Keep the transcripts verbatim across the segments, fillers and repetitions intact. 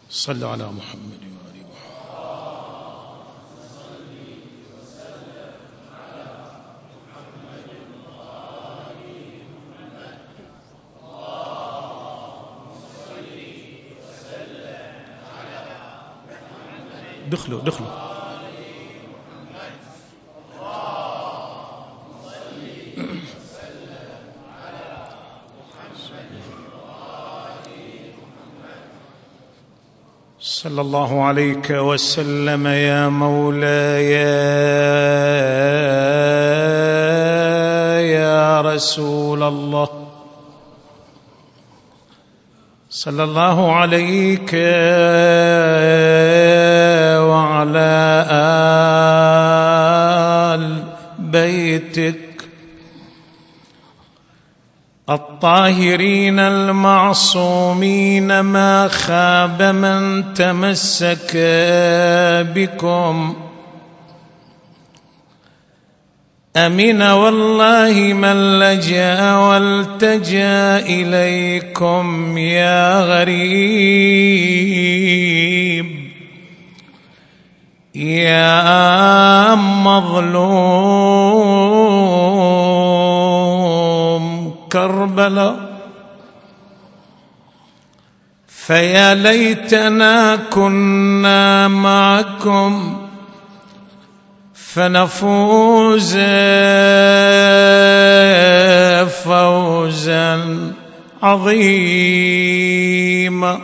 صلوا على محمد وآل محمد. دخلوا دخلوا. صلى الله عليك وسلم يا مولاي يا رسول الله. صلى الله عليك وعلى آل بيتك الطاهرين المعصومين، ما خاب من تمسك بكم. أمن والله من لجأ والتجأ إليكم يا غريب يا مظلوم كربلاء. فيا ليتنا كنا معكم فنفوز فوزا عظيما.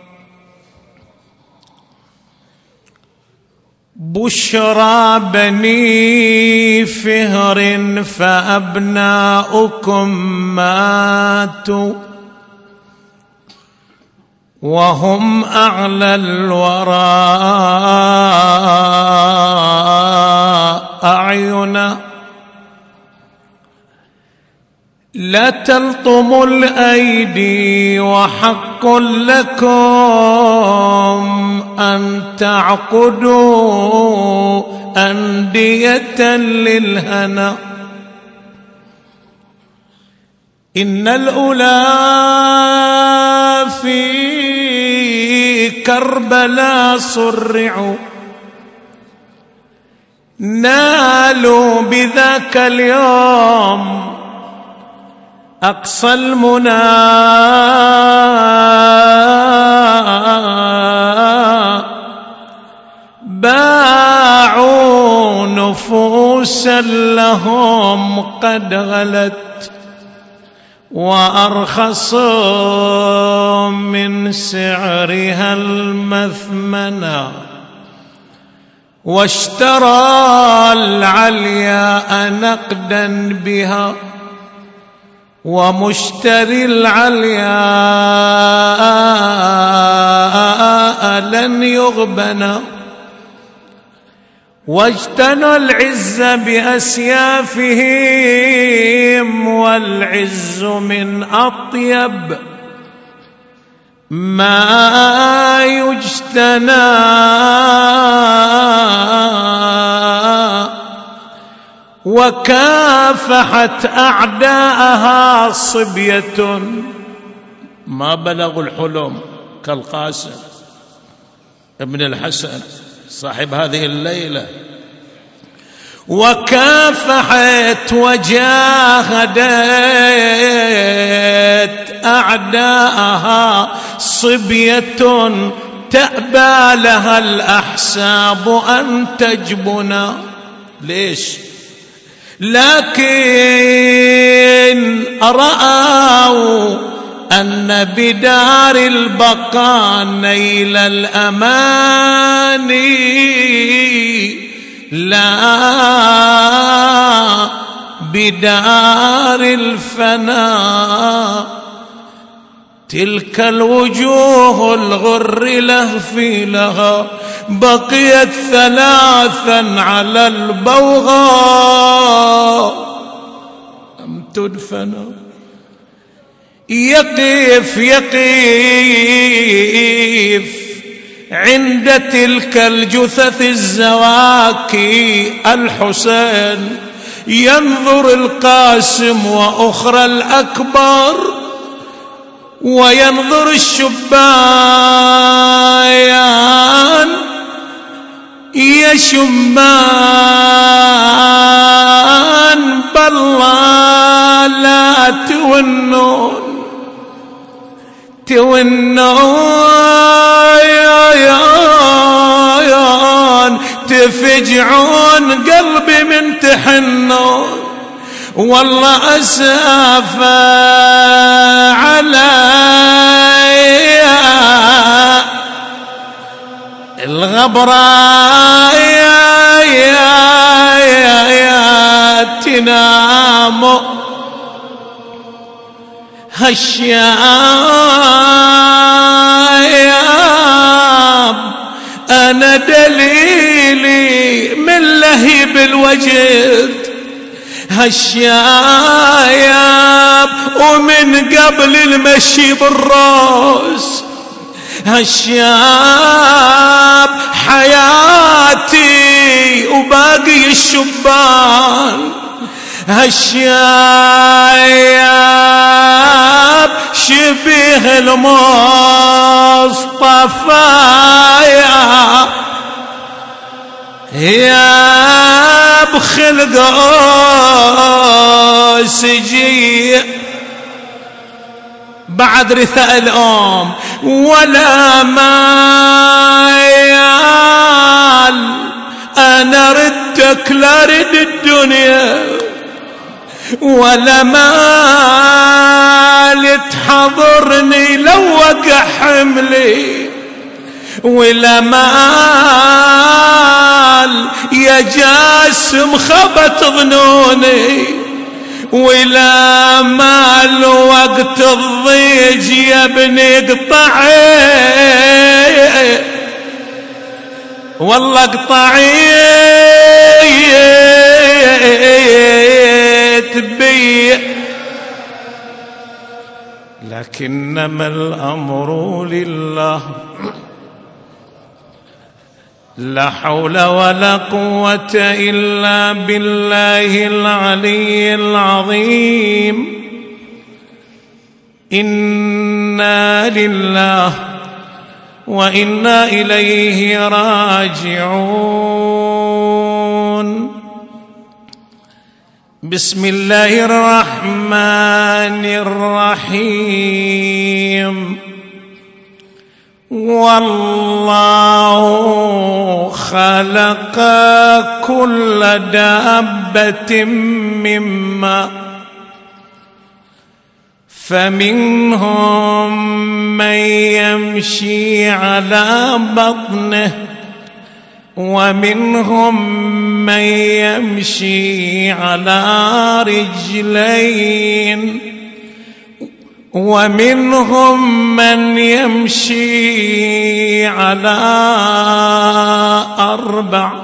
بشرى بني فهر فأبناؤكم ماتوا وهم أعلى الورى أعينا. لا تلطموا الأيدي وحق لكم أن تعقدوا أندية للهنا. إن الأولى في كربلاء صرعوا نالوا بذاك اليوم أقصى المنى. باعوا نفوسا لهم قد غلت وأرخصوا من سعرها المثمنة، واشترى العلياء نقدا بها ومشتري العلياء لن يغبن. واجتنوا العز بأسيافهم والعز من أطيب ما يجتنى. وكافحت أعداءها صبية ما بلغوا الحلم كالقاسم ابن الحسن صاحب هذه الليلة. وكافحت وجاهدت أعداءها صبية تأبى لها الأحساب أن تجبنا. ليش؟ لكن رأوا أن بدار البقاء نيل الأماني لا بدار الفناء. تلك الوجوه الغر لهفي لها بقيت ثلاثا على البوغاء أم تدفن. يقف يقف عند تلك الجثث الزواكي الحسين، ينظر القاسم وأخرى الأكبر وينظر الشبان يا شمان بالله لا تونون تونون تفجعون قلبي من تحنون والله أسافة علي الغبراء يا يا يا يا تنام هالشياب أنا دليلي من لهيب الوجد هالشياب ومن قبل المشي بالراس هالشياب حياتي وباقي الشبان هالشياب شبيه المصطفى يا بخلقه سجيه بعد رثاء الأم ولا مايال أنا ردك لا رد الدنيا ولا مال تحضرني لو وقع حملي ولا مال يا جاسم خبت ظنوني ولا مال وقت الضيج يا ابني اقطعي والله اقطعي تبي لكنما الأمر لله لا حول ولا قوة إلا بالله العلي العظيم إنا لله وإنا إليه راجعون بسم الله الرحمن الرحيم والله خلق كل دابة مما فمنهم من يمشي على بطنه ومنهم من يمشي على رجلين ومنهم من يمشي على أربع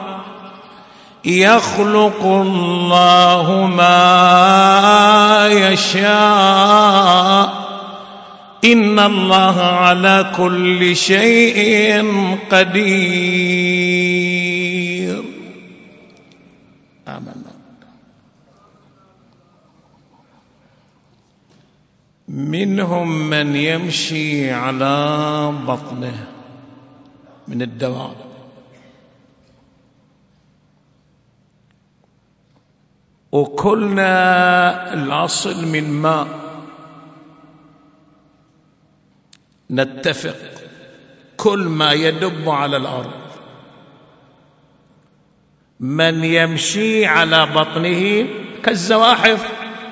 يخلق الله ما يشاء إن الله على كل شيء قدير. آمنا. منهم من يمشي على بطنه من الدواب وكلنا الأصل من ماء نتفق كل ما يدب على الأرض من يمشي على بطنه كالزواحف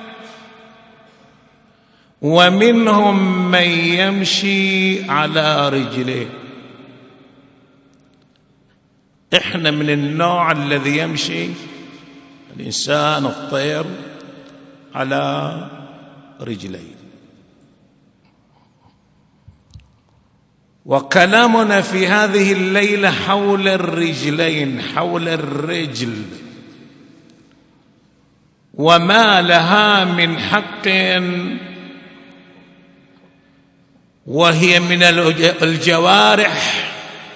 ومنهم من يمشي على رجليه. احنا من النوع الذي يمشي الإنسان الطير على رجليه. وكلامنا في هذه الليلة حول الرجلين، حول الرجل وما لها من حق، وهي من الجوارح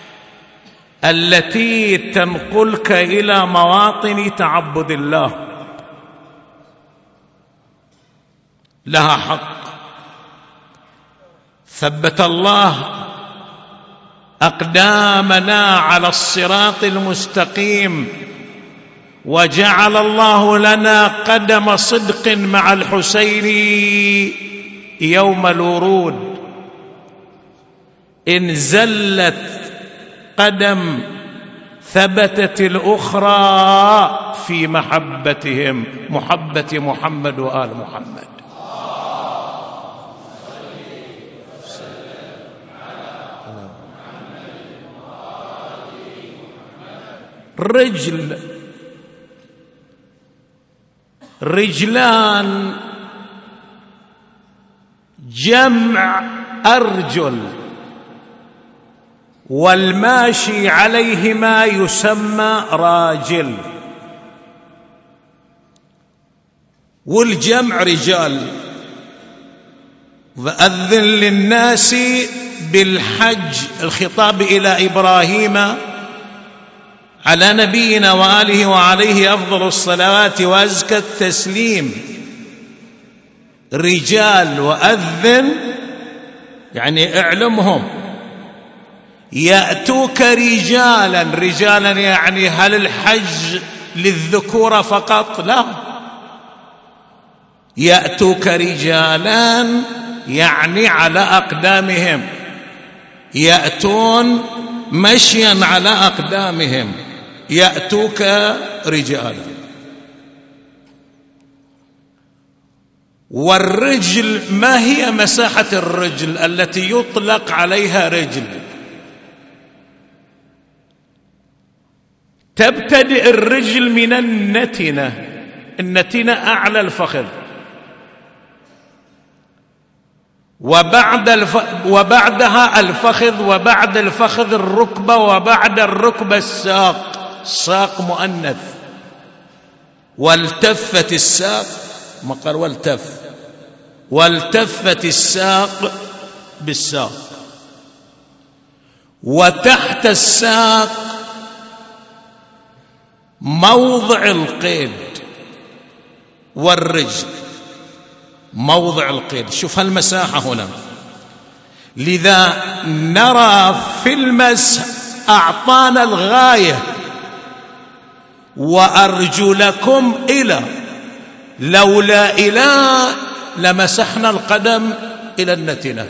التي تنقلك إلى مواطن تعبد الله، لها حق ثبت الله أقدامنا على الصراط المستقيم، وجعل الله لنا قدم صدق مع الحسين يوم الورود. إن زلت قدم ثبتت الأخرى في محبتهم، محبة محمد وآل محمد. رجل، رجلان، جمع أرجل، والماشي عليهما يسمى راجل، والجمع رجال. وأذن للناس بالحج، الخطاب إلى إبراهيم على نبينا وآله وعليه أفضل الصلوات وأزكى التسليم. رجال، وأذن يعني اعلمهم، يأتوك رجالا. رجالا يعني هل الحج للذكورة فقط؟ لا، يأتوك رجالا يعني على أقدامهم، يأتون مشيا على أقدامهم، يأتوك رجالا. والرجل، ما هي مساحة الرجل التي يطلق عليها رجل؟ تبتدئ الرجل من النتنة، النتنة أعلى الفخذ، وبعد الف... وبعدها الفخذ، وبعد الفخذ الركبة، وبعد الركبة الساق، ساق مؤنث. والتفت الساق، ما قال والتف، والتفت الساق بالساق. وتحت الساق موضع القيد، والرجل موضع القيد. شوف هالمساحة هنا. لذا نرى في المسح أعطانا الغاية، وأرجلكم إلى، لولا إلى لمسحنا القدم إلى النتنة،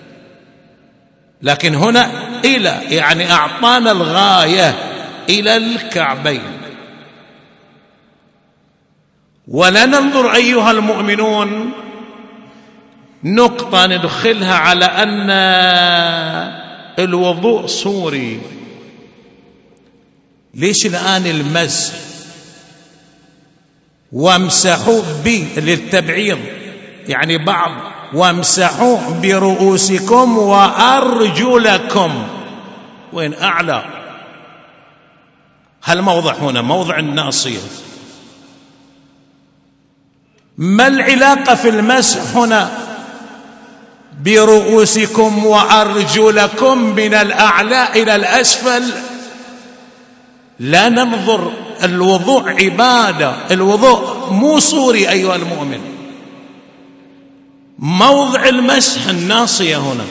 لكن هنا إلى يعني أعطانا الغاية إلى الكعبين. ولا ننظر أيها المؤمنون نقطة ندخلها على أن الوضوء صوري. ليش الآن المسح وامسحوا بي للتبعيض، يعني بعض، وامسحوا برؤوسكم وأرجلكم، وين أعلى؟ هالموضع هنا موضع الناصية. ما العلاقة في المسح هنا برؤوسكم وأرجلكم من الأعلى إلى الأسفل؟ لا ننظر، الوضوء عبادة، الوضوء مو صوري أيها المؤمن. موضع المسح الناصية هنا،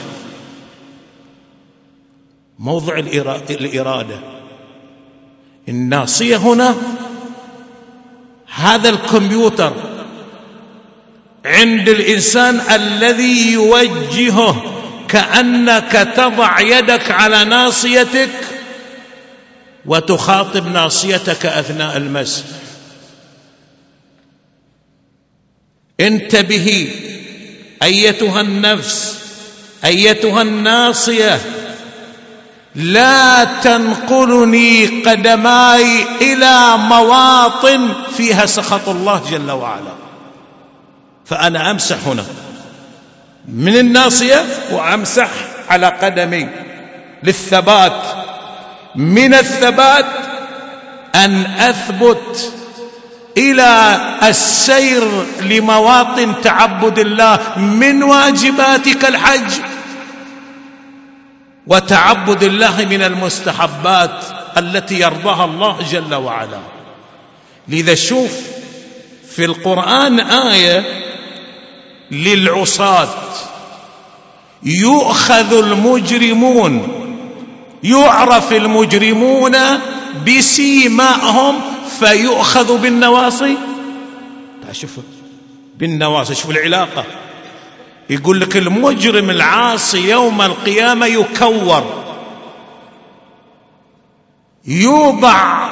موضع الإرادة. الناصية هنا هذا الكمبيوتر عند الإنسان الذي يوجهه، كأنك تضع يدك على ناصيتك وتخاطب ناصيتك أثناء المسح. انتبهي أيتها النفس، أيتها الناصية، لا تنقلني قدماي إلى مواطن فيها سخط الله جل وعلا. فأنا أمسح هنا من الناصية وأمسح على قدمي للثبات. من الثبات أن أثبت إلى السير لمواطن تعبد الله، من واجباتك الحج، وتعبد الله من المستحبات التي يرضاها الله جل وعلا. لذا شوف في القرآن آية للعصاة، يؤخذ المجرمون، يعرف المجرمون بسيمائهم فيؤخذ بالنواصي. شوف بالنواصي، شوف العلاقة. يقول لك المجرم العاصي يوم القيامة يكور، يوضع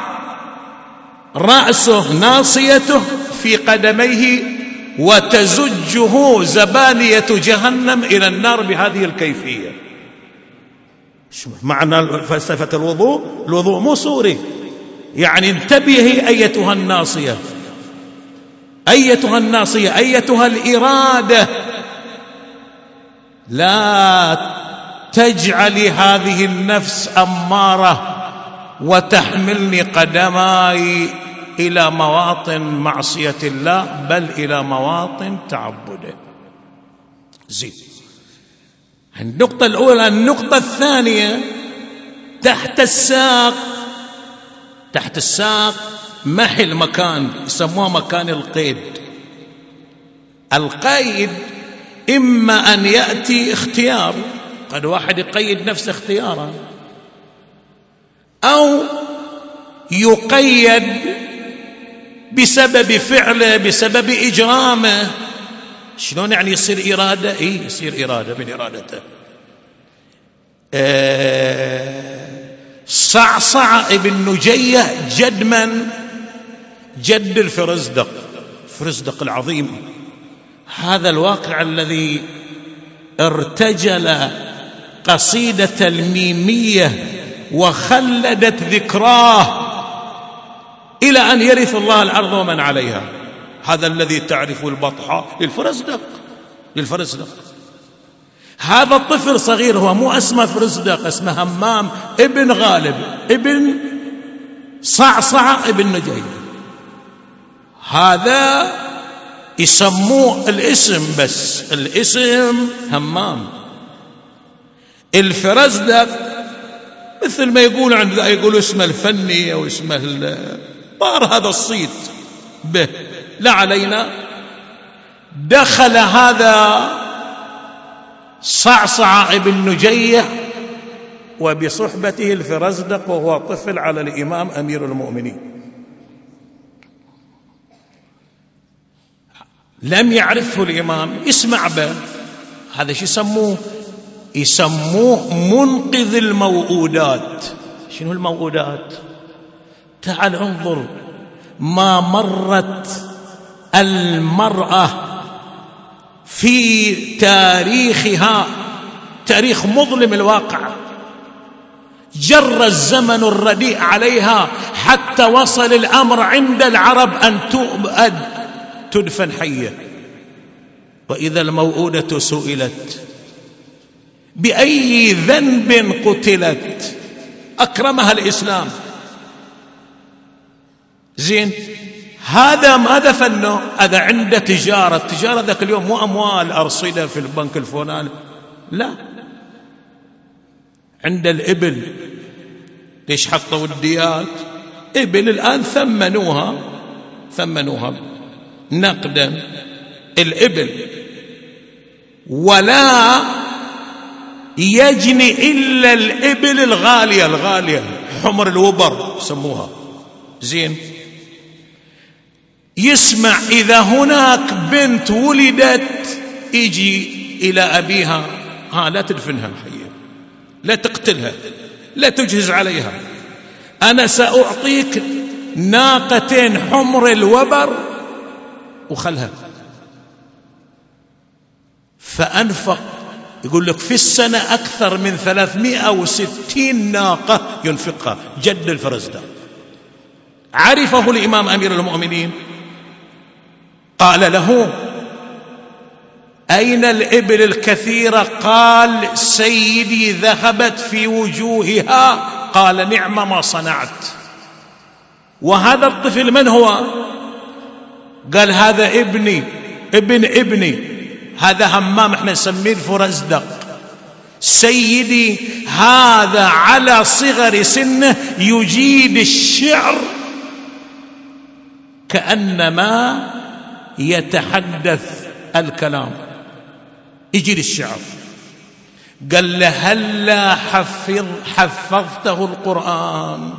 رأسه ناصيته في قدميه وتزجه زبانية جهنم إلى النار بهذه الكيفية. شو معنى فلسفة الوضوء؟ الوضوء مو صوري، يعني انتبهي أيتها الناصية، أيتها الناصية، أيتها الإرادة، لا تجعلي هذه النفس أمارة وتحملني قدماي إلى مواطن معصية الله بل إلى مواطن تعبده. زين، النقطة الأولى. النقطة الثانية، تحت الساق، تحت الساق محل مكان يسموه مكان القيد. القيد إما أن يأتي اختيار، قد واحد يقيد نفسه اختيارا، أو يقيد بسبب فعله، بسبب إجرامه. شلون يعني يصير إرادة؟ إيه يصير إرادة من إرادته. أه صعصع ابن نجية جد من؟ جد الفرزدق، الفرزدق العظيم. هذا الواقع الذي ارتجل قصيدة الميمية وخلدت ذكراه إلى أن يرث الله الأرض ومن عليها. هذا الذي تعرف البطحاء للفرزدق، للفرزدق. هذا الطفل صغير، هو مو اسمه فرزدق، اسمه همام ابن غالب ابن صعصع ابن نجية. هذا يسموه الاسم، بس الاسم همام. الفرزدق مثل ما يقول عند يقولوا اسمه الفني أو اسمه طار هذا الصيت به، لا علينا. دخل هذا صعصع ابن نجية وبصحبته الفرزدق وهو طفل على الإمام أمير المؤمنين. لم يعرفه الإمام، اسمع به. هذا شو يسموه؟ يسموه منقذ الموؤودات. شنو الموؤودات؟ تعال انظر ما مرت المرأة في تاريخها، تاريخ مظلم الواقع، جر الزمن الرديء عليها حتى وصل الأمر عند العرب أن تؤبد تدفن حية. وإذا الموؤودة سئلت بأي ذنب قتلت أكرمها الإسلام. زين، هذا ماذا فنه؟ هذا عنده تجارة. التجارة ذاك اليوم مو أموال أرصدة في البنك الفلاني، لا، عند الإبل. ليش حطوا الديات؟ إبل الآن ثمنوها، ثمنوها نقدا الإبل، ولا يجني إلا الإبل الغالية، الغالية حمر الوبر يسموها. زين، يسمع إذا هناك بنت ولدت يجي إلى أبيها، ها لا تدفنها حية، لا تقتلها، لا تجهز عليها، أنا سأعطيك ناقتين حمر الوبر وخلها. فأنفق، يقول لك في السنة أكثر من ثلاثمائة وستين ناقة ينفقها جد الفرزدق. عرفه الإمام أمير المؤمنين، قال له أين الإبل الكثيرة؟ قال سيدي ذهبت في وجوهها. قال نعم ما صنعت. وهذا الطفل من هو؟ قال هذا ابني، ابن ابني، هذا همام، احنا نسميه الفرزدق. سيدي هذا على صغر سنه يجيد الشعر كأنما يتحدث الكلام، يجيد الشعر. قال له هلا حفظ حفظته القرآن؟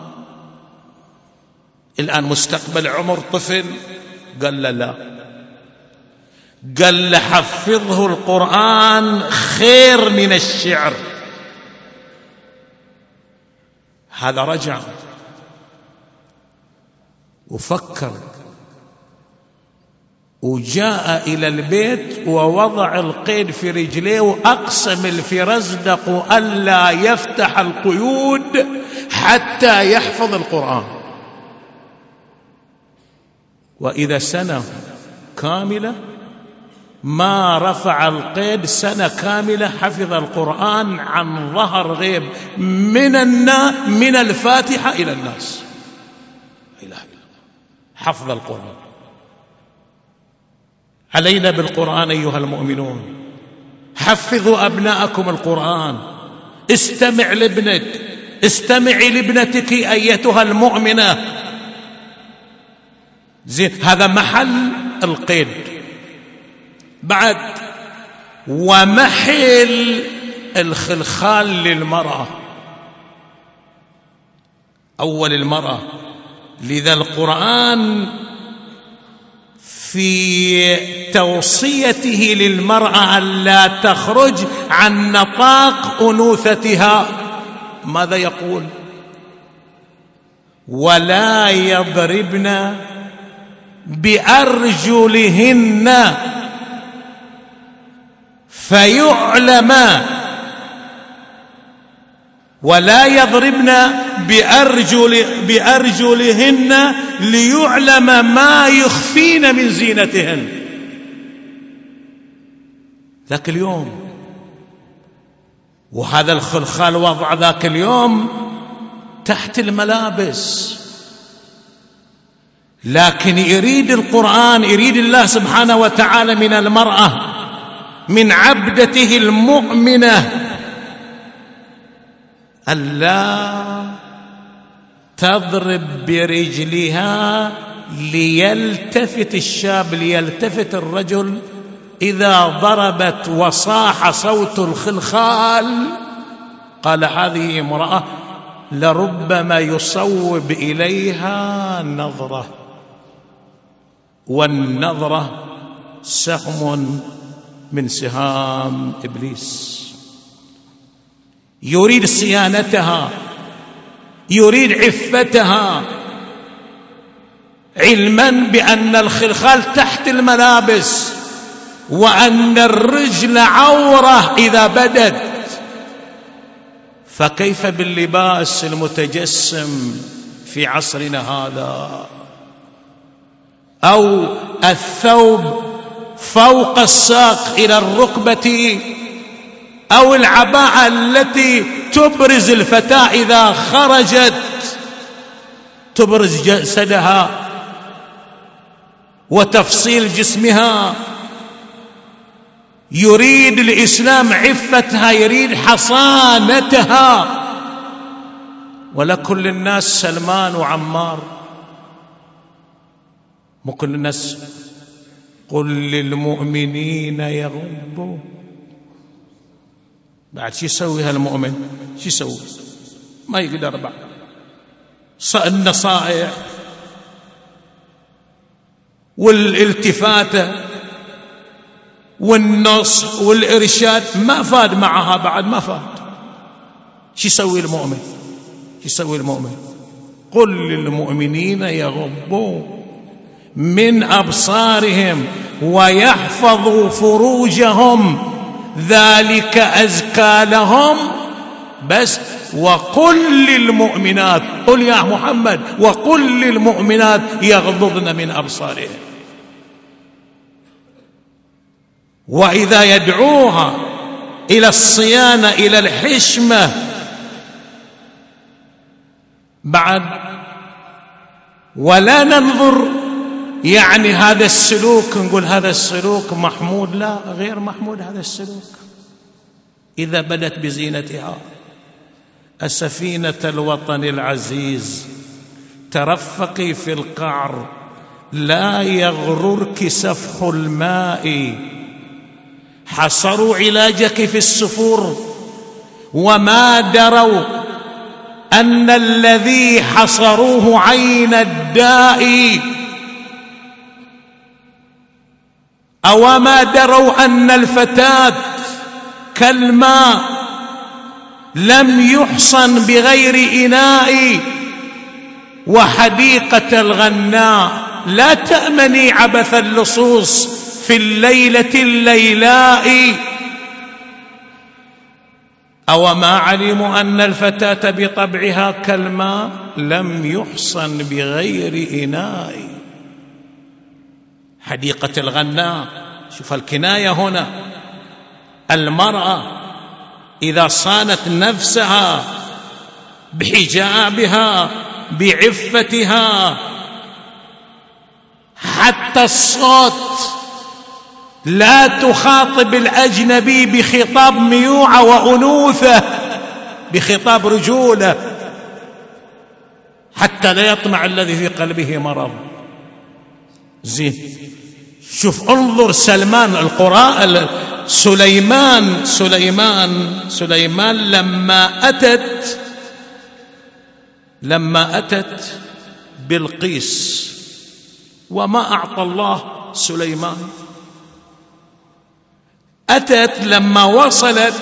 الآن مستقبل عمر طفل. قال له لا. قال له حفظه القرآن خير من الشعر. هذا رجع وفكر وجاء إلى البيت ووضع القيد في رجليه وأقسم الفرزدق ألا يفتح القيود حتى يحفظ القرآن. وإذا سنة كاملة ما رفع القيد، سنة كاملة حفظ القرآن عن ظهر غيب من النا من الفاتحة إلى الناس. لا إله إلا الله. حفظ القرآن. علينا بالقرآن أيها المؤمنون. حفظوا أبناءكم القرآن. استمع لابنك، استمعي لابنتك أيتها المؤمنة. زين، هذا محل القيد. بعد ومحل الخلخال للمرأة، أول المرأة. لذا القرآن في توصيته للمرأة ألا تخرج عن نطاق أنوثتها ماذا يقول؟ ولا يضربن بأرجلهن فيعلم، ولا يضربن بأرجل بأرجلهن ليعلم ما يخفين من زينتهن. ذاك اليوم، وهذا الخلخال وضع ذاك اليوم تحت الملابس، لكن يريد القرآن، يريد الله سبحانه وتعالى من المرأة، من عبدته المؤمنة، ألا تضرب برجلها ليلتفت الشاب، ليلتفت الرجل. إذا ضربت وصاح صوت الخلخال قال هذه امرأة لربما يصوب إليها نظرة، والنظرة سهم من سهام إبليس. يريد صيانتها، يريد عفتها، علما بأن الخلخال تحت الملابس، وأن الرجل عورة إذا بدت. فكيف باللباس المتجسم في عصرنا هذا؟ أو الثوب فوق الساق إلى الركبة، أو العباءة التي تبرز الفتاة إذا خرجت، تبرز جسدها وتفصيل جسمها. يريد الإسلام عفتها، يريد حصانتها. ولا كل الناس سلمان وعمار، مو كل الناس. قل للمؤمنين يغضوا. بعد شو يسوي هالمؤمن؟ شو يسوي؟ ما يقدر بعد. النصائح والالتفاتة والنصح والإرشاد ما فاد معها بعد، ما فاد. شو يسوي المؤمن؟ شو يسوي المؤمن؟ قل للمؤمنين يغضوا من أبصارهم ويحفظوا فروجهم ذلك أزكى لهم. بس وقل للمؤمنات، قل يا محمد وقل للمؤمنات يغضضن من أبصارهم. وإذا يدعوها إلى الصيانة، إلى الحشمة، بعد ولا ننظر يعني هذا السلوك نقول هذا السلوك محمود، لا، غير محمود هذا السلوك. إذا بدت بزينتها. السفينة الوطن العزيز ترفقي في القعر، لا يغررك سفح الماء. حصروا علاجك في السفور وما دروا أن الذي حصروه عين الداء، أو ما دروا أن الفتاة كالماء لم يحصن بغير إناء، وحديقة الغناء لا تأمني عبث اللصوص في الليلة الليلاء. أو ما علموا أن الفتاة بطبعها كالماء لم يحصن بغير إناء. حديقة الغناء، شوف الكناية هنا، المرأة إذا صانت نفسها بحجابها بعفتها، حتى الصوت لا تخاطب الأجنبي بخطاب ميوعة وأنوثة، بخطاب رجولة، حتى لا يطمع الذي في قلبه مرض. زين، شوف انظر سلمان القراء سليمان سليمان سليمان لما أتت لما أتت بلقيس، وما أعطى الله سليمان، أتت لما وصلت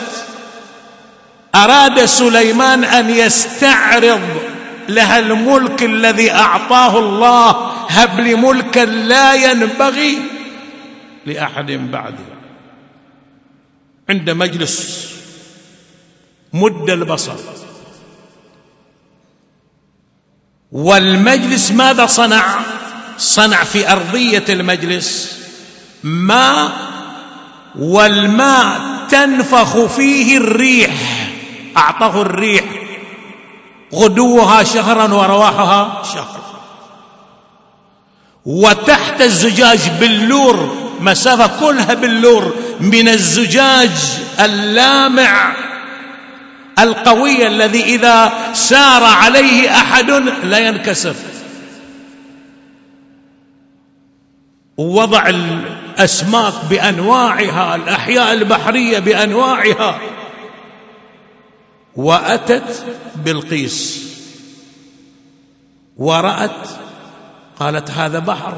أراد سليمان أن يستعرض لها الملك الذي أعطاه الله، هب لي ملكا لا ينبغي لأحد بعده. عند مجلس مد البصر، والمجلس ماذا صنع؟ صنع في أرضية المجلس ماء، والماء تنفخ فيه الريح، أعطاه الريح غدوها شهرا ورواحها شهر. وتحت الزجاج بلور، مسافة كلها بلور من الزجاج اللامع القوي الذي إذا سار عليه أحد لا ينكسر. ووضع الأسماك بأنواعها، الأحياء البحرية بأنواعها. وأتت بلقيس ورأت، قالت هذا بحر.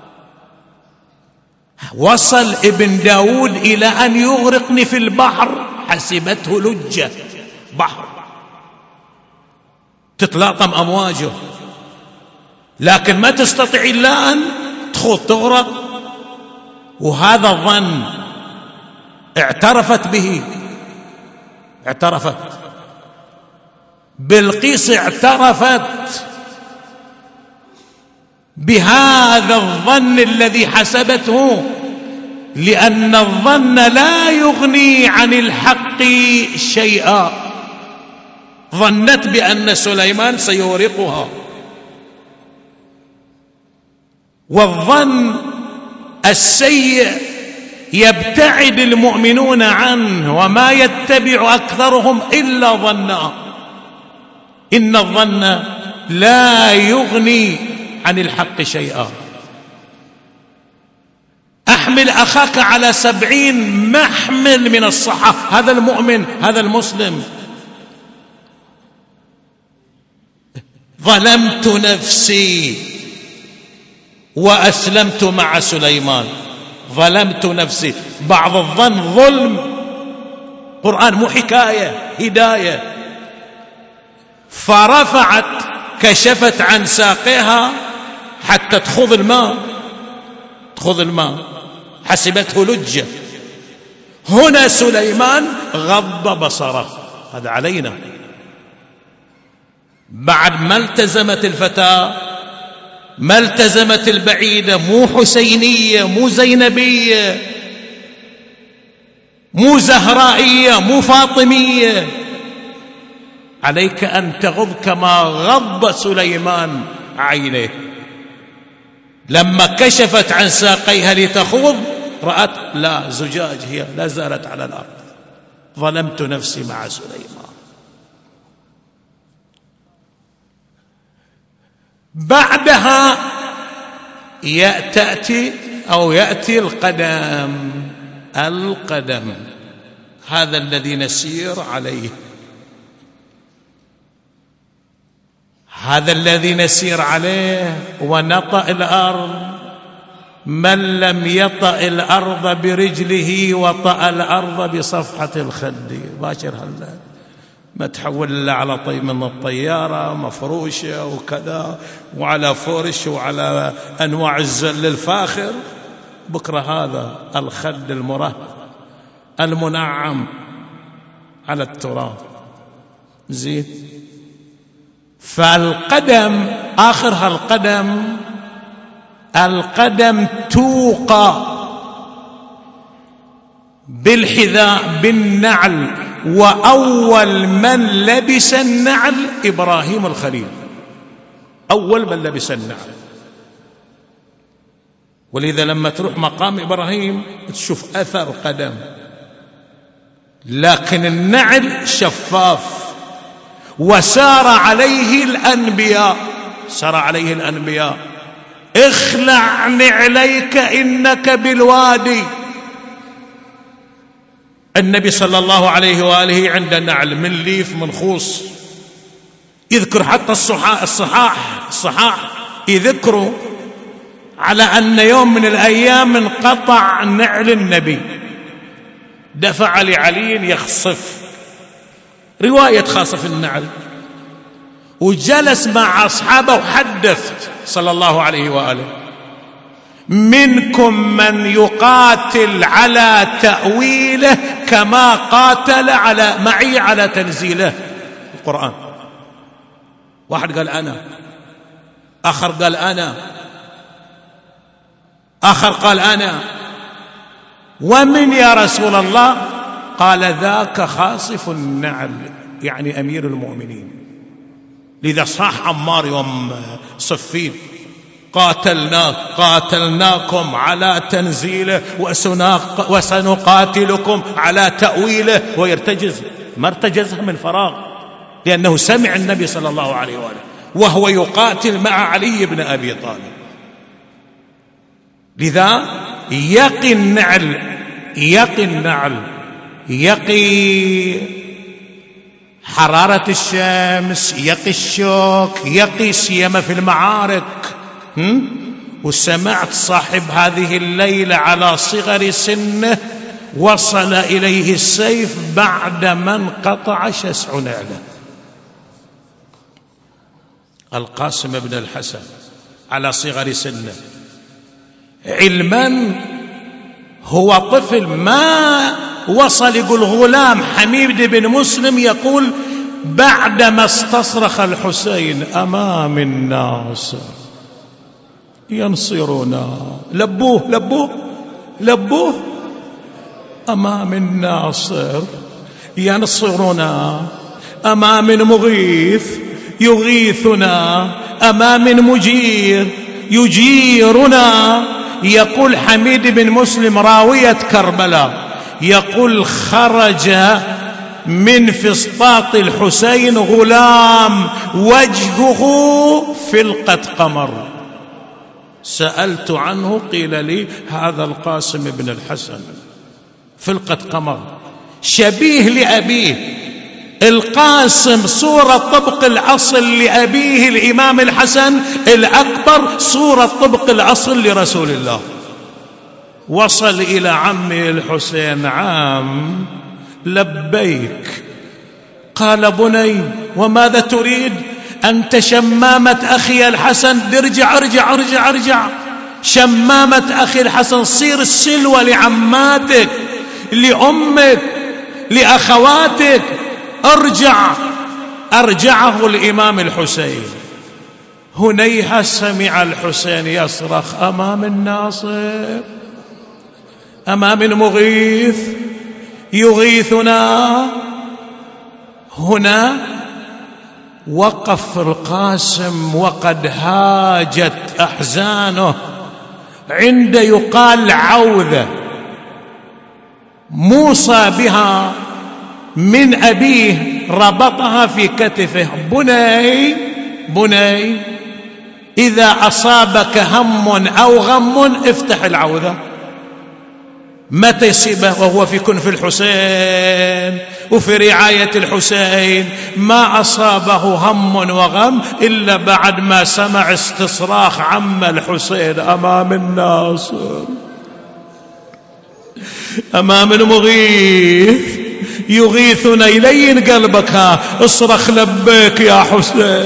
وصل ابن داود إلى أن يغرقني في البحر، حسبته لجة، بحر تتلاطم أمواجه، لكن ما تستطيع إلا أن تخوض تغرق. وهذا الظن اعترفت به، اعترفت بلقيس، اعترفت بهذا الظن الذي حسبته، لأن الظن لا يغني عن الحق شيئا. ظنت بأن سليمان سيورقها، والظن السيء يبتعد المؤمنون عنه، وما يتبع أكثرهم إلا ظنا. إن الظن لا يغني عن الحق شيئا. أحمل أخاك على سبعين محمل من الصحة، هذا المؤمن، هذا المسلم. ظلمت نفسي وأسلمت مع سليمان. ظلمت نفسي، بعض الظن ظلم. قرآن مو حكاية، هداية. فرفعت، كشفت عن ساقها حتى تخوض الماء، تخوض الماء، حسبته لجة. هنا سليمان غض بصره. هذا علينا بعد ما التزمت الفتاة، ما التزمت البعيدة، مو حسينية، مو زينبية، مو زهرائية، مو فاطمية. عليك أن تغض كما غض سليمان عينيه. لما كشفت عن ساقيها لتخوض، رأت لا، زجاج، هي لا زالت على الأرض. ظلمت نفسي مع سليمان. بعدها يأتي أو يأتي القدم. القدم هذا الذي نسير عليه. هذا الذي نسير عليه ونطأ الأرض، من لم يطأ الأرض برجله وطأ الأرض بصفحة الخد. باشر هلا ما تحول إلا على طي من الطيارة مفروشة وكذا وعلى فرش وعلى أنواع الزل الفاخر، بكرة هذا الخد المرهف المنعم على التراب. زين. فالقدم آخرها القدم القدم توقى بالحذاء بالنعل، وأول من لبس النعل إبراهيم الخليل، أول من لبس النعل. ولذا لما تروح مقام إبراهيم تشوف أثر قدم، لكن النعل شفاف وسار عليه الأنبياء، سار عليه الأنبياء. اخلع نعليك إنك بالوادي. النبي صلى الله عليه وآله عنده نعل من ليف من خوص. يذكر حتى الصحاح الصحاح الصحاح يذكروا على أن يوم من الأيام انقطع نعل النبي، دفع لعلي يخصف، رواية خاصة النعل، وجلس مع أصحابه وحدث صلى الله عليه وآله: منكم من يقاتل على تأويله كما قاتل على معي على تنزيله القرآن. واحد قال أنا، آخر قال أنا، آخر قال أنا. ومن يا رسول الله؟ قال ذاك خاصف النعل، يعني أمير المؤمنين. لذا صاح عمار يوم صفين: قاتلناك قاتلناكم على تنزيله وسنقاتلكم على تأويله. ويرتجز، ما ارتجزها من فراغ، لأنه سمع النبي صلى الله عليه وآله وهو يقاتل مع علي بن أبي طالب. لذا يقي النعل، يقي النعل، يقي حرارة الشمس، يقي الشوك، يقي سيما في المعارك. وسمعت صاحب هذه الليلة على صغر سنه وصل إليه السيف بعد ما انقطع شسع نعله. القاسم بن الحسن على صغر سنه، علما هو طفل ما وصل. يقول غلام حميد بن مسلم يقول: بعدما استصرخ الحسين أمام الناس ينصرنا، لبوه لبوه لبوه أمام الناصر ينصرنا، أمام مغيث يغيثنا، أمام مجير يجيرنا. يقول حميد بن مسلم راوية كربلاء، يقول: خرج من فسطاط الحسين غلام وجهه فلقة قمر، سألت عنه قيل لي هذا القاسم بن الحسن، فلقة قمر، شبيه لأبيه. القاسم صورة طبق الأصل لأبيه الإمام الحسن الأكبر، صورة طبق الأصل لرسول الله. وصل إلى عمه الحسين: عام لبيك. قال: بني وماذا تريد؟ أنت شمامة أخي الحسن، ارجع ارجع ارجع ارجع، شمامة أخي الحسن، صير السلوى لعماتك لأمك لأخواتك، ارجع. أرجعه الإمام الحسين. هنيها سمع الحسين يصرخ أمام الناصر، أمام المغيث يغيثنا. هنا وقف القاسم وقد هاجت أحزانه عند يقال عوذة موصى بها من أبيه، ربطها في كتفه: بني بني إذا أصابك هم أو غم افتح العوذة. متى يصيبه؟ وهو في كنف الحسين وفي رعاية الحسين. ما أصابه هم وغم إلا بعد ما سمع استصراخ عم الحسين أمام الناصر، أمام المغيث يغيثنا يلين قلبك، ها اصرخ لبيك يا حسين.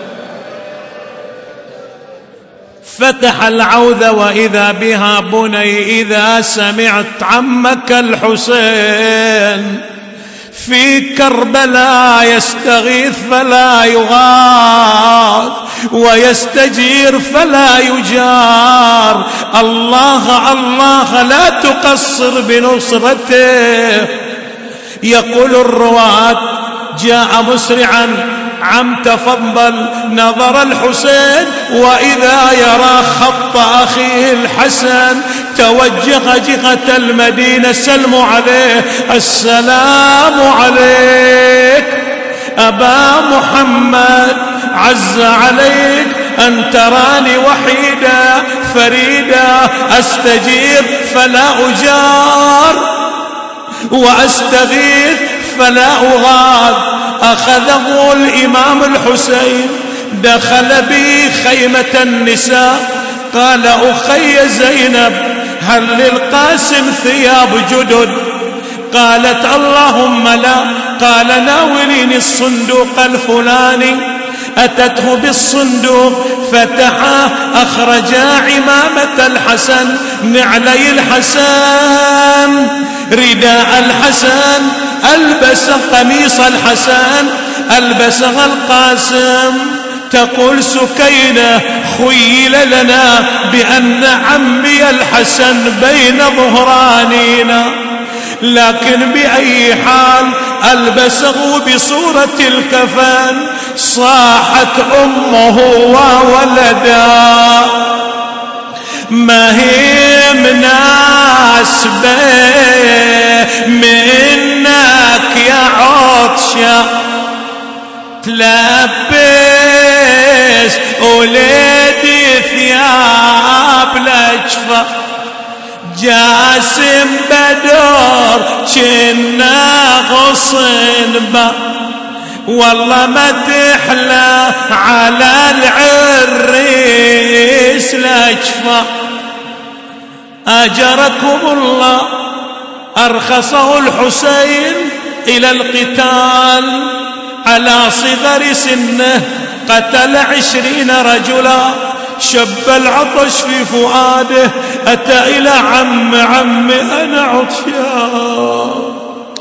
فتح العوذ وإذا بها بني إذا سمعت عمك الحسين في كربلاء يستغيث فلا يغاث ويستجير فلا يجار. الله الله لا تقصر بنصرته. يقول الرواة جاء مسرعا عم تفضل، نظر الحسين وإذا يرى خط أخيه الحسن توجه جهة المدينة. سلموا عليه، السلام عليك أبا محمد، عز عليك أن تراني وحيدا فريدا، أستجير فلا أجار وأستغيث فلا أغاث. أخذه الإمام الحسين دخل بي خيمة النساء، قال أخي زينب هل للقاسم ثياب جدد؟ قالت اللهم لا. قال ناوليني الصندوق الفلاني. أتته بالصندوق فتحاه، أخرجا عمامة الحسن، نعلي الحسن، رداء الحسن، ألبس قميص الحسن، ألبسها القاسم. تقول سكينة خيل لنا بأن عمي الحسن بين ظهرانينا، لكن بأي حال ألبسه بصورة الكفن. صاحت أمه وولدا ما هي مناسبة منك يا عطشة تلبس ولدي ثياب لجفة. جاسم بدور كنا غصن با، والله ما تحلى على العريس لجفة. أجركم الله، أرخصه الحسين إلى القتال على صغر سنه، قتل عشرين رجلا. شب العطش في فؤاده، أتى إلى عم عم أنا عطشان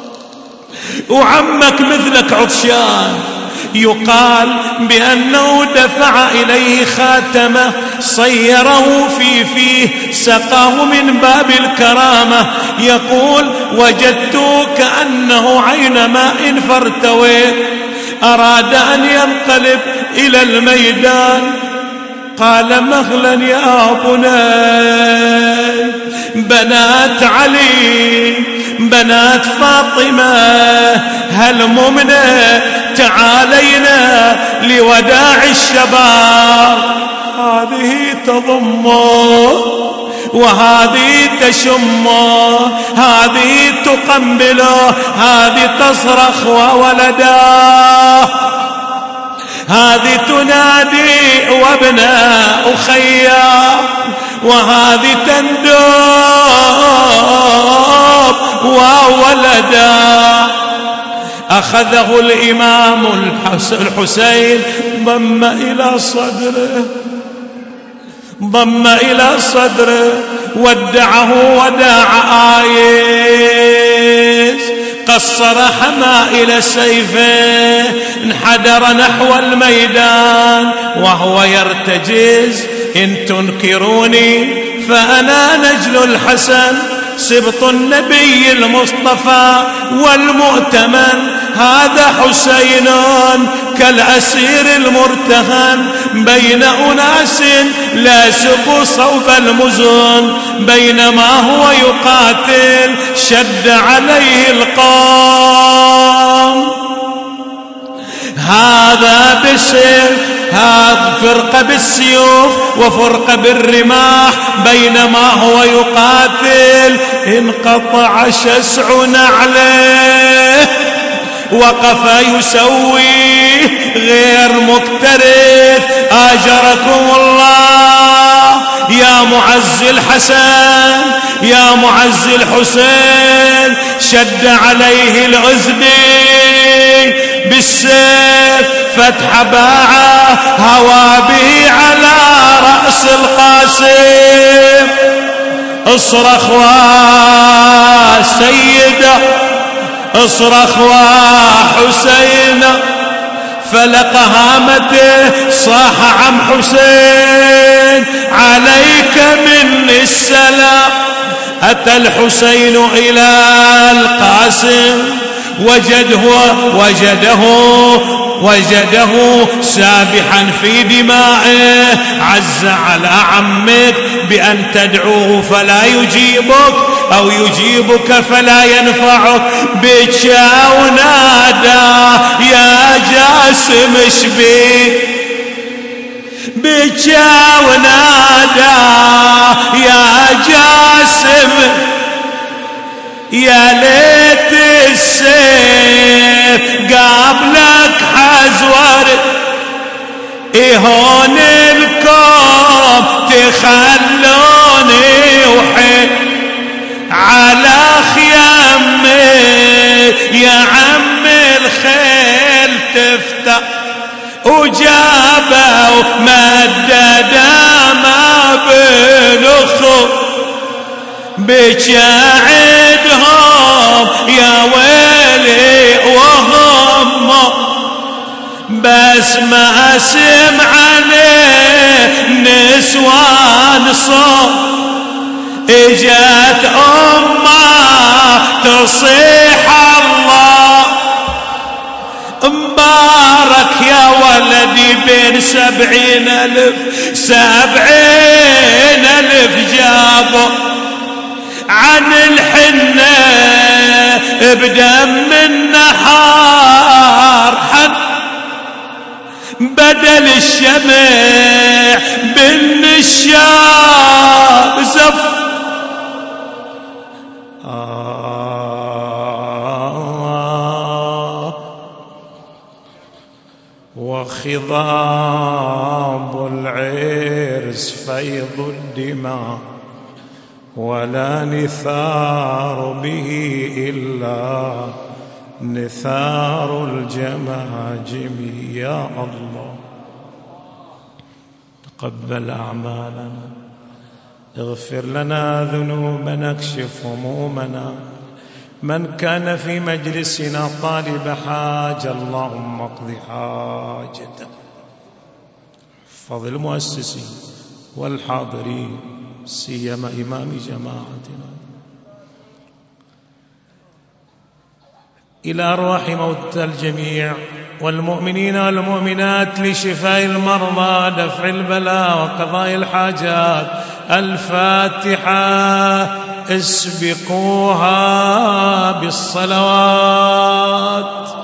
وعمك مثلك عطشان. يقال بأنه دفع إليه خاتمه صيره في فيه، سقاه من باب الكرامة. يقول وجدت كأنه عين ماء فارتويت. أراد أن ينقلب إلى الميدان، قال مهلا يا بني، بنات علي بنات فاطمة هلممنا تعالينا لوداع الشباب. هذه تضمه وهذه تشمه، هذه تقنبله، هذه تصرخ وولداه، هذه تنادي وابنا أخيا، وهذه تندب وولدا. أخذه الإمام الحسين ضم إلى صدره، ضم إلى صدره، ودعه وداع آيس. قصر حمائل سيفه، انحدر نحو الميدان وهو يرتجز. إن تنكروني فأنا نجل الحسن، سبط النبي المصطفى والمؤتمن. هذا حسين كالأسير المرتهن بين أناس لاصقوا صوب المزن، بينما هو يقاتل شد عليه القوم. هذا بسر هذا فرقة بالسيوف وفرقة بالرماح. بينما هو يقاتل انقطع شسع نعله، وقف يسوي غير مكترث. آجركم الله يا معز الحسن يا معز الحسين. شد عليه العزبي بالسيف فتح باعه، هوى به على رأس القاسم. اصرخ وسيدة اصرخ وحسين، فلق هامته صاح عم حسين عليك مني السلام. أتى الحسين إلى القاسم وجده وجده وجده سابحا في دمائه. عز على عمك بأن تدعوه فلا يجيبك أو يجيبك فلا ينفعك. بكى ونادى يا جاسم اشبيك، بكى ونادى يا جاسم يا ليت السيف قابلك حزور. هون الكوم تخلوني وحيد على خيامي يا عم الخيل تفتح. وجابوا مددا ما بنخو بجاعدهم يا ويلي وهم، بس ما سمعني نسوان صوت. اجت امه تصيح الله مبارك يا ولدي بين سبعين الف سبعين الف جابوا عن الحنة بدم النحار حد بدل الشمع بالنشاب زف. آه وخضاب العرس فيض الدماء، ولا نثار به إلا نثار الجماجم. يا الله تقبل أعمالنا، اغفر لنا ذنوبنا، اكشف همومنا. من كان في مجلسنا طالب حاجة اللهم اقض حاجته. احفظ المؤسسين والحاضرين سيما إمام جماعتنا. إلى أرواح موتى الجميع والمؤمنين والمؤمنات لشفاء المرضى، دفع البلاء وقضاء الحاجات. الفاتحة. اسبقوها بالصلوات.